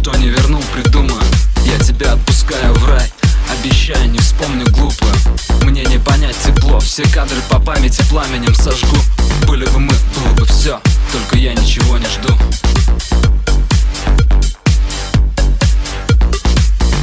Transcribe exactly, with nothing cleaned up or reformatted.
что не вернул, придумаю. Я тебя отпускаю в рай, обещаю, не вспомню глупо. Мне не понять тепло, все кадры по памяти пламенем сожгу. Были бы мы, было бы все, только я ничего не жду.